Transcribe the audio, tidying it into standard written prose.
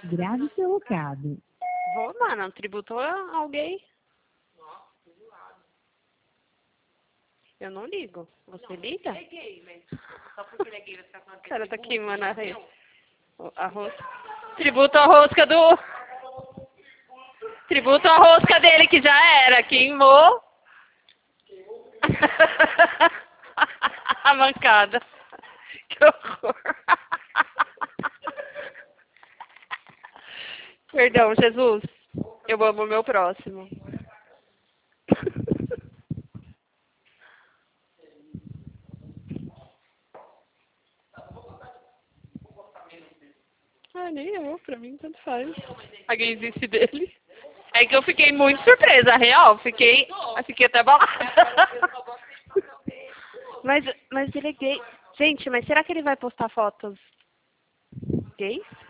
Grave seu recado. Vou, mano. Tributo ao gay. Eu não ligo. Você liga? É gay, mas só porque ele é gay, você tá falando O que cara tá queimando a rosca. Tributo. Tributo a rosca do... Tributo a rosca dele, que já era. Queimou. A mancada. Que horror. Perdão, Jesus. Eu amo o meu próximo. Ah, nem eu, pra mim tanto faz. A gaysice dele. É que eu fiquei muito surpresa, real. Fiquei até abalada. Mas ele é gay. Gente, mas será que ele vai postar fotos gays?